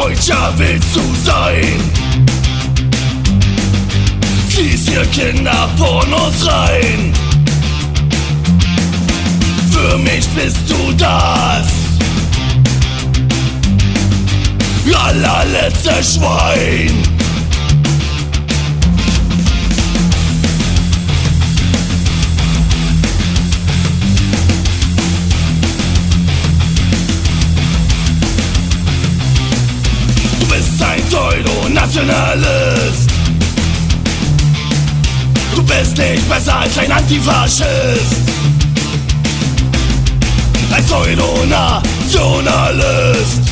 Deutscher willst du sein? Ziehst hier Kinderpornos rein. Für mich bist du das allerletzte Schwein. Du bist ein Pseudo-Nationalist. Du bist nicht besser als ein Antifaschist. Ein Pseudo-Nationalist,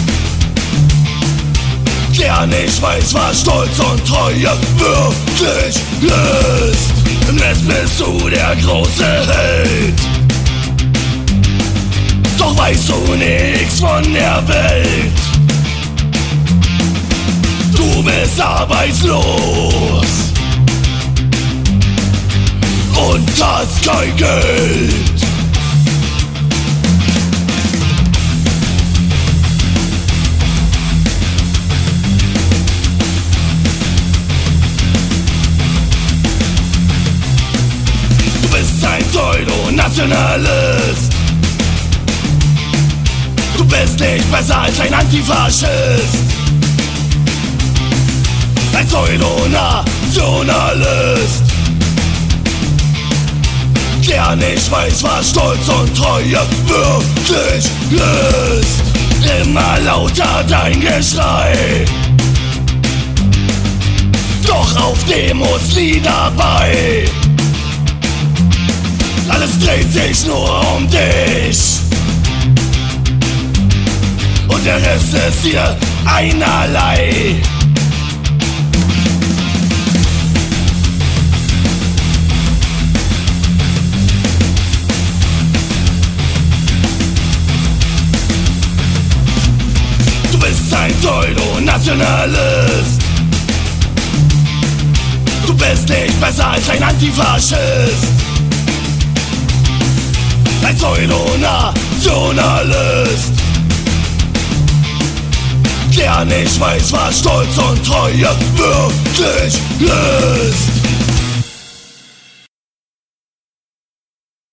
der nicht weiß, was Stolz und Treue wirklich ist. Im Netz bist du der große Held, doch weißt du nix von der Welt. Du bist arbeitslos und hast kein Geld. Du bist ein Pseudo-Nationalist. Du bist nicht besser als ein Antifaschist. Ein Pseudo-Nationalist, der nicht weiß, was Stolz und Treue wirklich ist. Immer lauter dein Geschrei, doch auf Demos Lieder bei. Alles dreht sich nur um dich und der Rest ist hier einerlei. Du bist ein Pseudo-Nationalist. Du bist nicht besser als ein Antifaschist. Ein Pseudo-Nationalist, der nicht weiß, was Stolz und Treue wirklich ist.